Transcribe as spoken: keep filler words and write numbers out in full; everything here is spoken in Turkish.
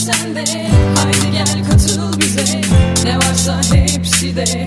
sen de. Haydi gel katıl bize, ne varsa hepsi de